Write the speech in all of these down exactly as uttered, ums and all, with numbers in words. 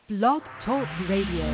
Blog Talk Radio.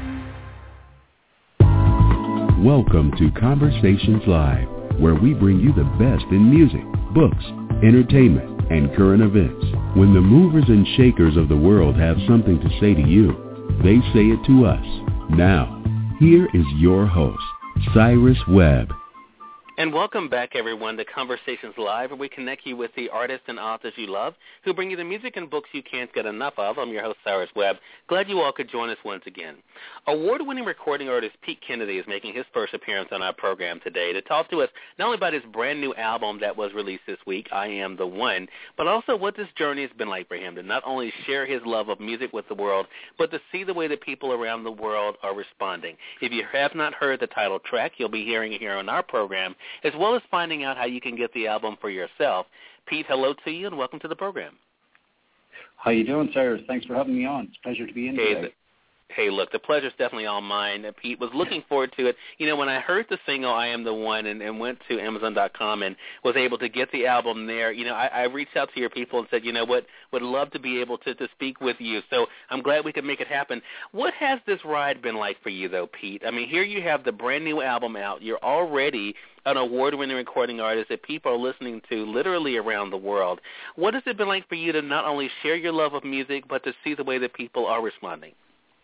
Welcome to Conversations Live, where we bring you the best in music, books, entertainment, and current events. When the movers and shakers of the world have something to say to you, they say it to us. Now, here is your host, Cyrus Webb. And welcome back, everyone, to Conversations Live, where we connect you with the artists and authors you love who bring you the music and books you can't get enough of. I'm your host, Cyrus Webb. Glad you all could join us once again. Award-winning recording artist Pete Kennedy is making his first appearance on our program today to talk to us not only about his brand-new album that was released this week, I Am the One, but also what this journey has been like for him to not only share his love of music with the world, but to see the way that people around the world are responding. If you have not heard the title track, you'll be hearing it here on our program, as well as finding out how you can get the album for yourself. Pete, hello to you, and welcome to the program. How you doing, Cyrus? Thanks for having me on. It's a pleasure to be in hey, today. The, hey, look, the pleasure's definitely all mine. Uh, Pete was looking forward to it. You know, when I heard the single, I Am the One, and, and went to Amazon dot com and was able to get the album there, you know, I, I reached out to your people and said, you know what, would love to be able to, to speak with you. So I'm glad we could make it happen. What has this ride been like for you, though, Pete? I mean, here you have the brand new album out. You're already an award-winning recording artist that people are listening to literally around the world. What has it been like for you to not only share your love of music, but to see the way that people are responding?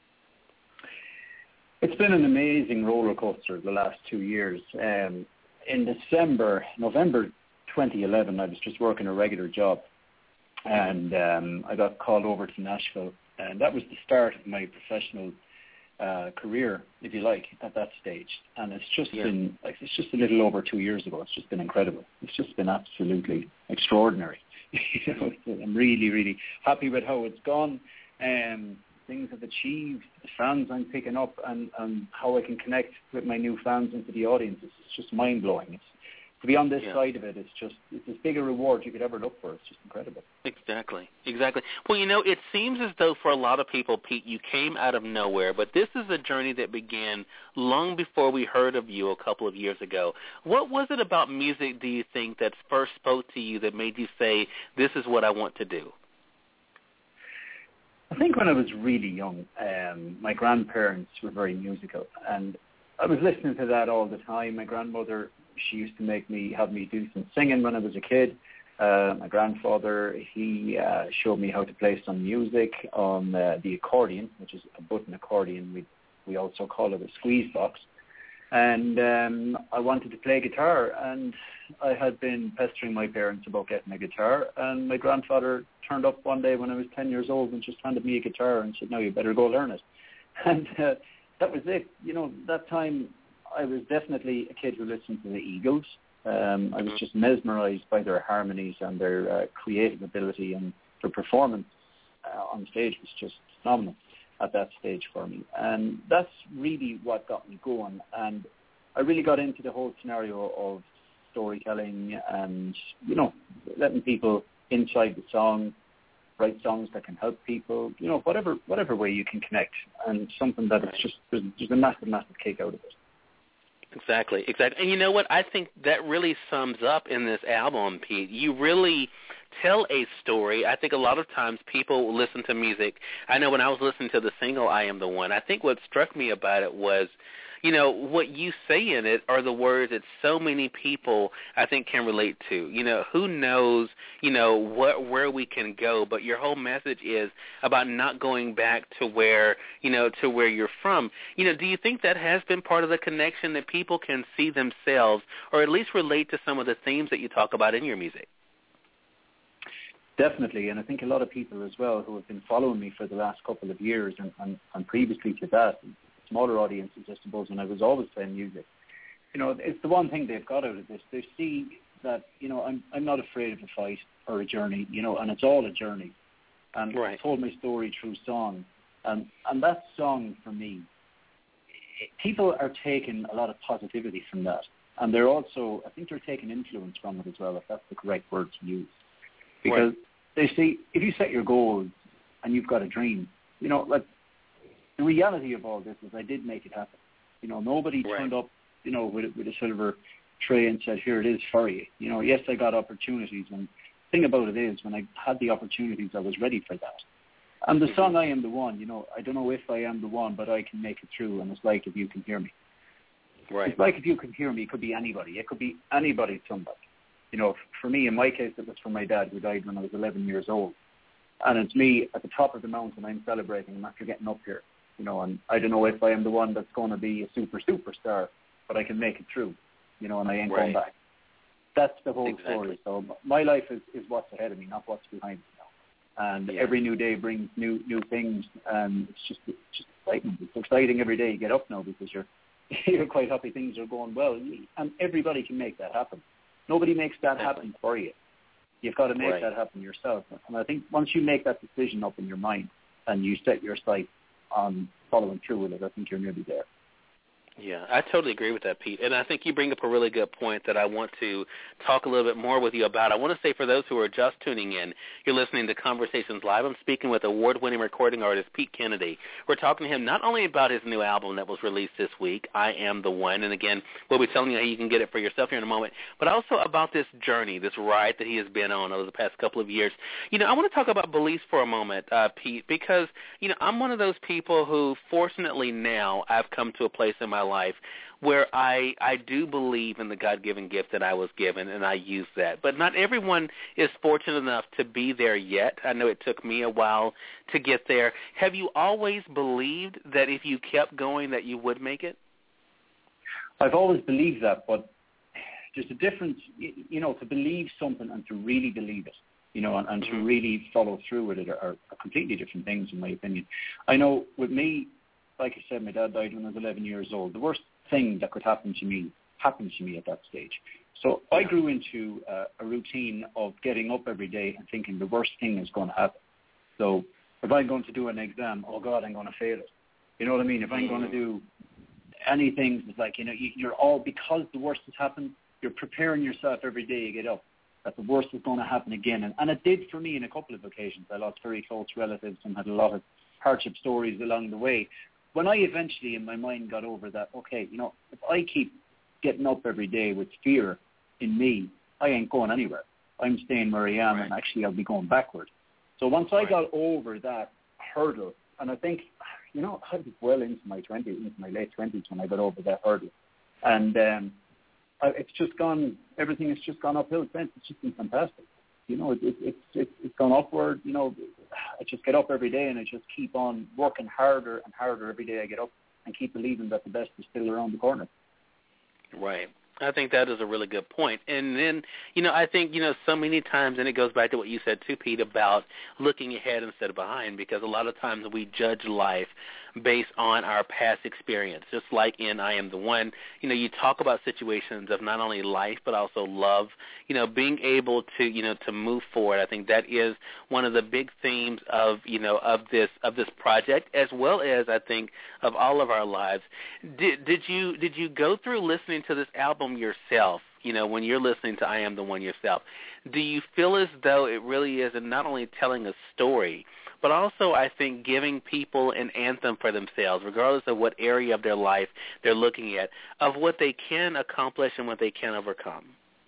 It's been an amazing roller coaster the last two years. Um, in December, November twenty eleven, I was just working a regular job, and um, I got called over to Nashville, and that was the start of my professional uh, career, if you like, at that stage. And it's just yeah. been, like, it's just a little over two years ago. It's just been incredible. It's just been absolutely extraordinary. you know, I'm really, really happy with how it's gone. Um, things I've achieved, the fans I'm picking up, and, and how I can connect with my new fans into the audience. It's just mind-blowing. It's, to be on this yeah. side of it, it's just, it's as big a reward you could ever look for. It's just incredible. Exactly, exactly. Well, you know, it seems as though for a lot of people, Pete, you came out of nowhere, but this is a journey that began long before we heard of you a couple of years ago. What was it about music, do you think, that first spoke to you that made you say, this is what I want to do? I think when I was really young, um, my grandparents were very musical, and I was listening to that all the time. My grandmother, she used to make me, have me do some singing when I was a kid. Uh, my grandfather, he uh, showed me how to play some music on uh, the accordion, which is a button accordion. We we also call it a squeeze box. And um, I wanted to play guitar, and I had been pestering my parents about getting a guitar, and my grandfather turned up one day when I was ten years old and just handed me a guitar and said, no, you better go learn it. And uh, that was it. You know, that time I was definitely a kid who listened to the Eagles. Um, I was just mesmerized by their harmonies and their uh, creative ability, and their performance uh, on stage was just phenomenal at that stage for me. And that's really what got me going. And I really got into the whole scenario of storytelling and, you know, letting people inside the song write songs that can help people, you know, whatever whatever way you can connect, and something that it's just, there's, there's a massive, massive kick out of it. Exactly, exactly. And you know what? I think that really sums up in this album, Pete. You really tell a story. I think a lot of times people listen to music. I know when I was listening to the single, I Am the One, I think what struck me about it was, you know, what you say in it are the words that so many people, I think, can relate to. You know, who knows, you know, what, where we can go, but your whole message is about not going back to where, you know, to where you're from. You know, do you think that has been part of the connection, that people can see themselves or at least relate to some of the themes that you talk about in your music? Definitely, and I think a lot of people as well who have been following me for the last couple of years, and, and, and previously to that, smaller audiences, I suppose, when I was always playing music, you know, it's the one thing they've got out of this. They see that, you know, I'm I'm not afraid of a fight or a journey, you know, and it's all a journey. And right. I told my story through song, and and that song for me, it, people are taking a lot of positivity from that, and they're also, I think they're taking influence from it as well, if that's the correct word to use, because right. they see, if you set your goals and you've got a dream, you know, like, the reality of all this is I did make it happen. You know, nobody right. turned up, you know, with, with a silver tray and said, here it is for you. You know, yes, I got opportunities. And the thing about it is, when I had the opportunities, I was ready for that. And the song, I Am the One, you know, I don't know if I am the one, but I can make it through, and it's like if you can hear me. Right. It's like if you can hear me, it could be anybody. It could be anybody, somebody. You know, for me, in my case, it was for my dad, who died when I was eleven years old. And it's me at the top of the mountain, I'm celebrating him after getting up here. You know, and I don't know if I am the one that's going to be a super, superstar, but I can make it through, you know, and I ain't right. going back. That's the whole exactly. story. So my life is, is what's ahead of me, not what's behind me now. And yeah. every new day brings new new things, and it's just it's just exciting. It's exciting every day you get up now because you're you're quite happy things are going well, and everybody can make that happen. Nobody makes that happen for you. You've got to make right. that happen yourself. And I think once you make that decision up in your mind and you set your sight on following through with it, I think you're nearly there. Yeah, I totally agree with that, Pete. And I think you bring up a really good point that I want to talk a little bit more with you about. I want to say for those who are just tuning in, you're listening to Conversations Live. I'm speaking with award-winning recording artist Pete Kennedy. We're talking to him not only about his new album that was released this week, I Am the One, and again, we'll be telling you how you can get it for yourself here in a moment, but also about this journey, this ride that he has been on over the past couple of years. You know, I want to talk about beliefs for a moment, uh, Pete, because, you know, I'm one of those people who, fortunately now, I've come to a place in my life where I, I do believe in the God-given gift that I was given, and I use that. But not everyone is fortunate enough to be there yet. I know it took me a while to get there. Have you always believed that if you kept going that you would make it? I've always believed that, but there's a difference, you know, to believe something and to really believe it, you know, and, and mm-hmm. to really follow through with it are, are completely different things, in my opinion. I know with me, like I said, my dad died when I was eleven years old. The worst thing that could happen to me happened to me at that stage. So I grew into uh, a routine of getting up every day and thinking the worst thing is going to happen. So if I'm going to do an exam, oh, God, I'm going to fail it. You know what I mean? If I'm going to do anything, it's like, you know, you, you're all, because the worst has happened, you're preparing yourself every day you get up that the worst is going to happen again. And, and it did for me in a couple of occasions. I lost very close relatives and had a lot of hardship stories along the way. When I eventually in my mind got over that, okay, you know, if I keep getting up every day with fear in me, I ain't going anywhere. I'm staying where I am, right. and actually I'll be going backward. So once I right. got over that hurdle, and I think, you know, I was well into my twenties, into my late twenties when I got over that hurdle. And um, I, it's just gone, everything has just gone uphill since. It's just been fantastic. You know, it, it, it's it's it's gone upward. You know, I just get up every day and I just keep on working harder and harder every day I get up and keep believing that the best is still around the corner. Right. I think that is a really good point. And then, you know, I think, you know, so many times, and it goes back to what you said too, Pete, about looking ahead instead of behind, because a lot of times we judge life based on our past experience, just like in I Am the One. You know, you talk about situations of not only life but also love, you know, being able to, you know, to move forward. I think that is one of the big themes of, you know, of this of this project, as well as, I think, of all of our lives. Did, did you did you go through listening to this album yourself, you know, when you're listening to I Am the One yourself, do you feel as though it really is not only telling a story, but also, I think, giving people an anthem for themselves, regardless of what area of their life they're looking at, of what they can accomplish and what they can overcome?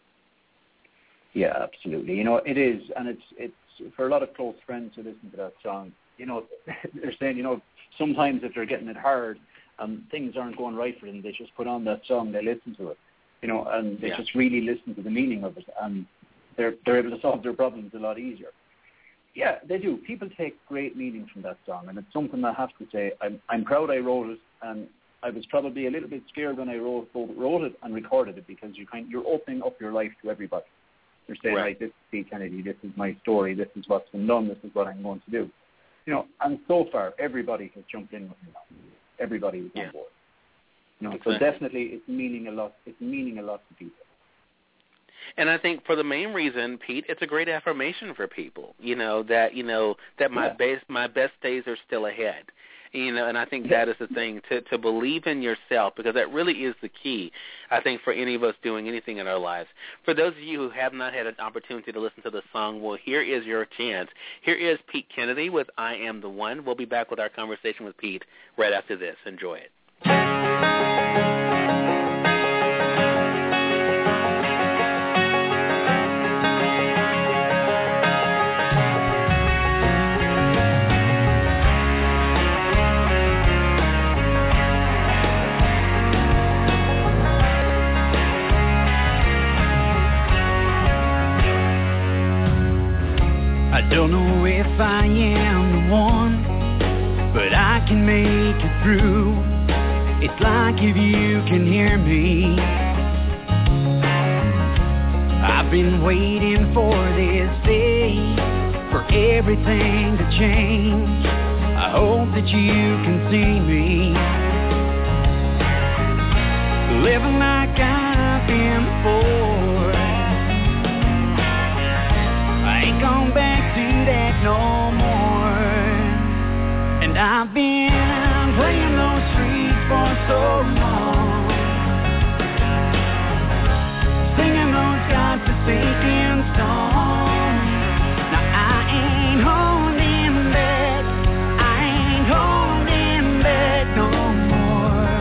Yeah, absolutely. You know, it is, and it's it's for a lot of close friends who listen to that song, you know, they're saying, you know, sometimes if they're getting it hard and things aren't going right for them, they just put on that song, they listen to it. You know, and they yeah. just really listen to the meaning of it, and they're they're able to solve their problems a lot easier. Yeah, they do. People take great meaning from that song, and it's something I have to say. I'm I'm proud I wrote it, and I was probably a little bit scared when I wrote wrote it and recorded it, because you kind you're opening up your life to everybody. You're saying, right. like, this is Pete Kennedy, this is my story, this is what's been done, this is what I'm going to do. You know, and so far everybody has jumped in with me now. Everybody is yeah. on board. You know, exactly. so definitely it's meaning a lot. It's meaning a lot to people. And I think for the main reason, Pete, it's a great affirmation for people. You know that you know that my yeah. best my best days are still ahead. You know, and I think that is the thing, to to believe in yourself, because that really is the key, I think, for any of us doing anything in our lives. For those of you who have not had an opportunity to listen to the song, well, here is your chance. Here is Pete Kennedy with I Am the One. We'll be back with our conversation with Pete right after this. Enjoy it. can make it through. It's like if you can hear me. I've been waiting for this day, for everything to change. I hope that you can see me, living like I've been before. I ain't gone back to that no more. And I've been playing those streets for so long, singing those God-forsaken songs. Now I ain't holding back, I ain't holding back no more.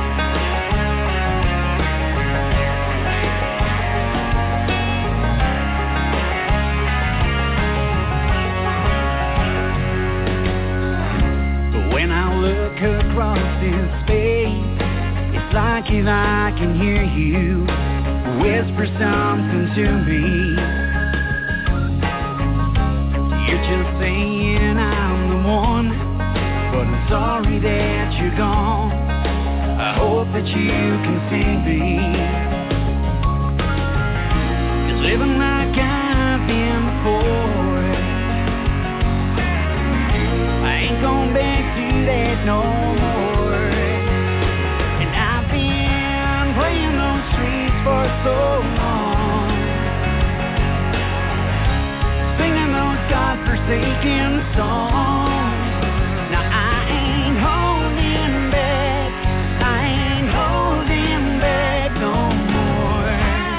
But when I look across this space, it's like if I can hear you whisper something to me. You're just saying I'm the one, but I'm sorry that you're gone. I hope that you can see me, 'cause living like I've been before, I ain't going back to that no more. And I've been playing those streets for so long, singing those God-forsaken songs. Now I ain't holding back, I ain't holding back no more.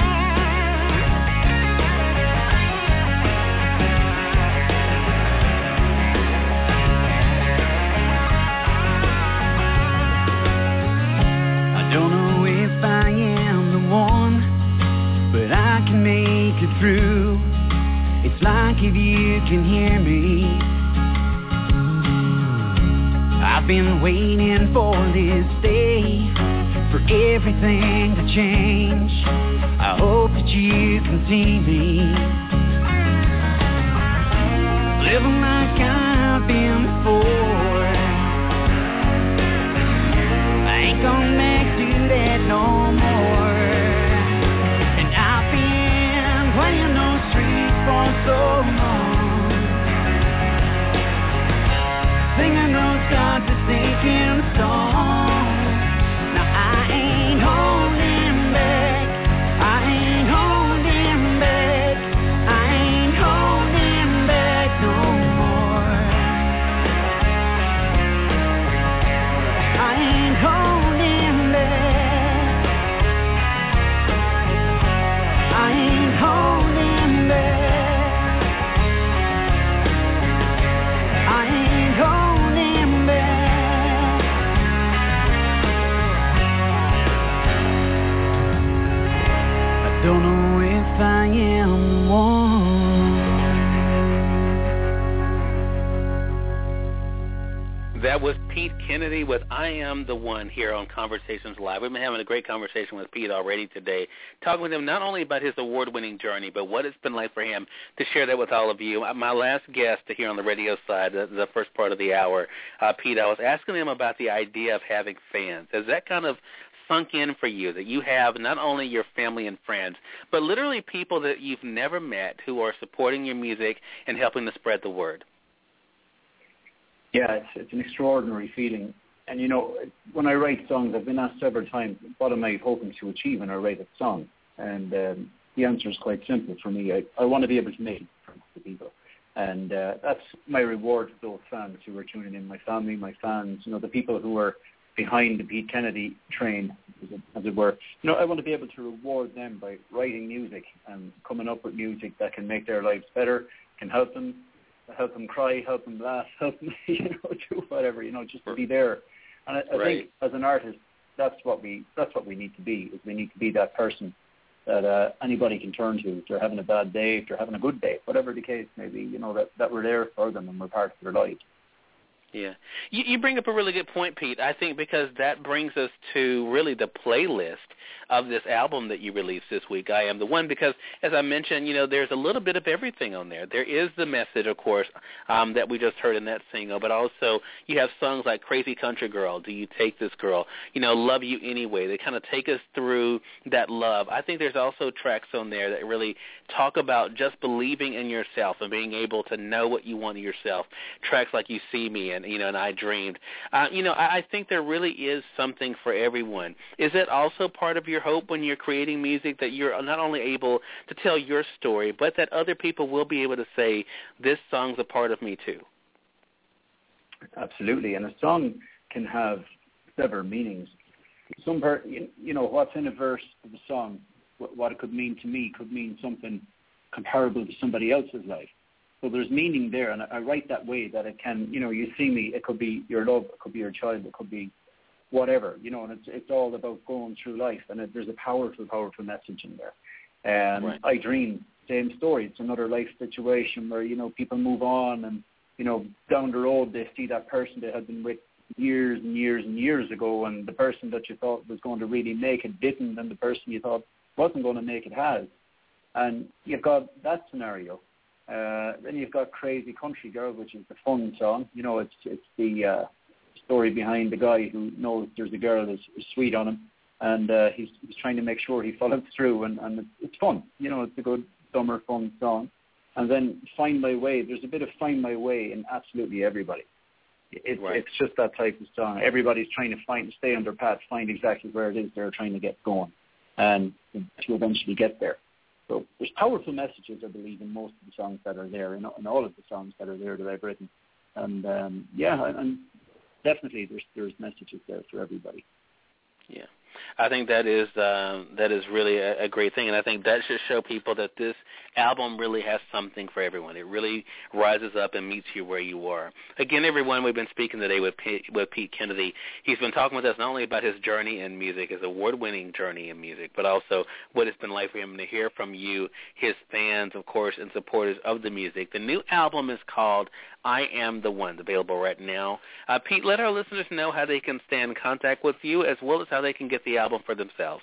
I don't know if I am the one, but I can make it through. It's like if you can hear me. I've been waiting for this day, for everything to change. I hope that you can see me, living like I've been before. I ain't gonna back to that no more. And I've been playing those streets for so long, singing those God-forsaken songs. Now I ain't holding back, I ain't holding back, I ain't holding back no more. I ain't holding back, I ain't holding back, I ain't holding back. I don't know if I am one. That was Pete Kennedy with I Am the One here on Conversations Live. We've been having a great conversation with Pete already today, talking with him not only about his award-winning journey, but what it's been like for him to share that with all of you. My last guest here on the radio side, the, the first part of the hour, uh, Pete, I was asking him about the idea of having fans. Has that kind of sunk in for you, that you have not only your family and friends, but literally people that you've never met who are supporting your music and helping to spread the word? Yeah, it's, it's an extraordinary feeling. And, you know, when I write songs, I've been asked several times, what am I hoping to achieve when I write a song? And um, the answer is quite simple for me. I, I want to be able to make it for people. And uh, that's my reward to those fans who are tuning in, my family, my fans, you know, the people who are behind the Pete Kennedy train, as it, as it were. You know, I want to be able to reward them by writing music and coming up with music that can make their lives better, can help them, help them cry, help them laugh, help them, you know, do whatever, you know, just to be there. And I, I right. think as an artist, that's what we that's what we need to be. Is we need to be that person that uh, anybody can turn to if they're having a bad day, if they're having a good day, whatever the case may be. You know, that, that we're there for them and we're part of their lives. Yeah. You, you bring up a really good point, Pete, I think, because that brings us to really the playlist of this album that you released this week, I Am the One, because, as I mentioned, you know, there's a little bit of everything on there. There is the message, of course, um, that we just heard in that single, but also you have songs like Crazy Country Girl, Do You Take This Girl, you know, Love You Anyway. They kind of take us through that love. I think there's also tracks on there that really talk about just believing in yourself and being able to know what you want of yourself. Tracks like You See Me and, you know, and I Dreamed. Uh, you know, I, I think there really is something for everyone. Is it also part of your hope when you're creating music that you're not only able to tell your story, but that other people will be able to say, this song's a part of me too? Absolutely, and a song can have several meanings. Some, per, you know, what's in a verse of a song, what it could mean to me could mean something comparable to somebody else's life. So there's meaning there, and I write that way that it can, you know, you see me, it could be your love, it could be your child, it could be whatever, you know, and it's it's all about going through life, and it, there's a powerful, powerful message in there. And right. I Dream, same story. It's another life situation where, you know, people move on, and, you know, down the road they see that person they had been with years and years and years ago, and the person that you thought was going to really make it didn't, and the person you thought wasn't going to make it has. And you've got that scenario. Uh, then you've got Crazy Country Girl, which is the fun song. You know, it's it's the uh, story behind the guy who knows there's a girl that's sweet on him, and uh, he's, he's trying to make sure he follows through, and, and it's, it's fun. You know, it's a good summer fun song. And then Find My Way. There's a bit of Find My Way in absolutely everybody. It, right. It's just that type of song. Everybody's trying to find, stay on their path, find exactly where it is they're trying to get going, and to eventually get there. So there's powerful messages, I believe, in most of the songs that are there, in, in all of the songs that are there that I've written. And, um, yeah, and definitely there's there's messages there for everybody. Yeah. I think that is uh, that is really a, a great thing, and I think that should show people that this album really has something for everyone. It really rises up and meets you where you are. Again, everyone, we've been speaking today with Pete, with Pete Kennedy. He's been talking with us not only about his journey in music, his award-winning journey in music, but also what it's been like for him to hear from you, his fans, of course, and supporters of the music. The new album is called I Am the One, available right now. Uh, Pete, let our listeners know how they can stay in contact with you, as well as how they can get the album for themselves.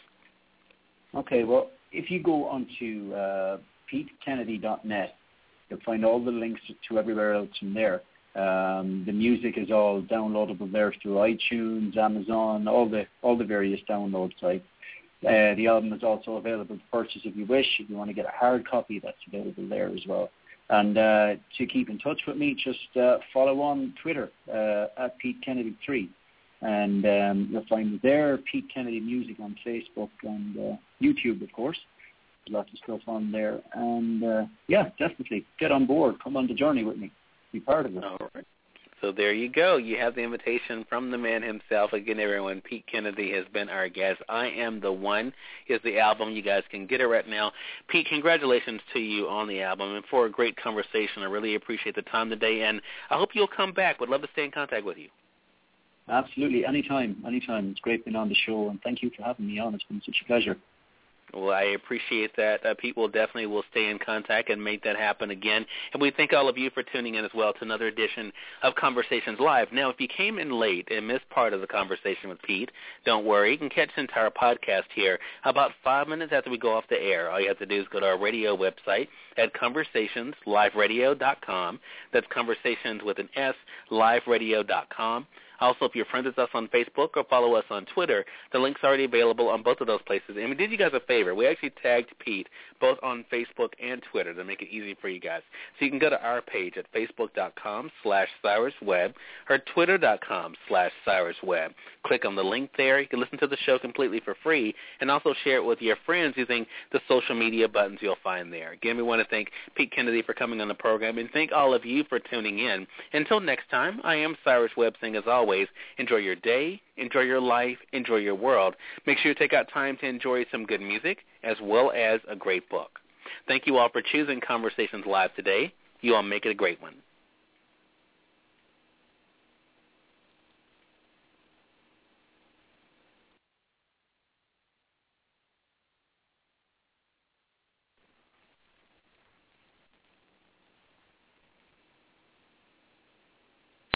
Okay, well, if you go onto uh, pete kennedy dot net, you'll find all the links to everywhere else from there. Um, the music is all downloadable there through iTunes, Amazon, all the all the various download sites. Uh, the album is also available to purchase if you wish. If you want to get a hard copy, that's available there as well. And uh, to keep in touch with me, just uh, follow on Twitter uh, at Pete Kennedy three. And um, you'll find me there, Pete Kennedy Music on Facebook and uh, YouTube, of course. There's lots of stuff on there. And, uh, yeah, definitely get on board. Come on the journey with me. Be part of it. All right. So there you go. You have the invitation from the man himself. Again, everyone, Pete Kennedy has been our guest. I Am the One is the album. You guys can get it right now. Pete, congratulations to you on the album and for a great conversation. I really appreciate the time today, and I hope you'll come back. Would love to stay in contact with you. Absolutely. Anytime. Anytime. It's great being on the show, and thank you for having me on. It's been such a pleasure. Well, I appreciate that. Uh, Pete will definitely will stay in contact and make that happen again. And we thank all of you for tuning in as well to another edition of Conversations Live. Now, if you came in late and missed part of the conversation with Pete, don't worry. You can catch the entire podcast here about five minutes after we go off the air. All you have to do is go to our radio website at conversations live radio dot com. That's Conversations with an S, live radio dot com. Also, if you're friends with us on Facebook or follow us on Twitter, the link's already available on both of those places. And we did you guys a favor. We actually tagged Pete both on Facebook and Twitter to make it easy for you guys. So you can go to our page at facebook.com slash CyrusWebb or twitter.com slash CyrusWebb. Click on the link there. You can listen to the show completely for free and also share it with your friends using the social media buttons you'll find there. Again, we want to thank Pete Kennedy for coming on the program and thank all of you for tuning in. Until next time, I am Cyrus Webb saying as always, enjoy your day, enjoy your life, enjoy your world. Make sure you take out time to enjoy some good music as well as a great book. Thank you all for choosing Conversations Live today. You all make it a great one.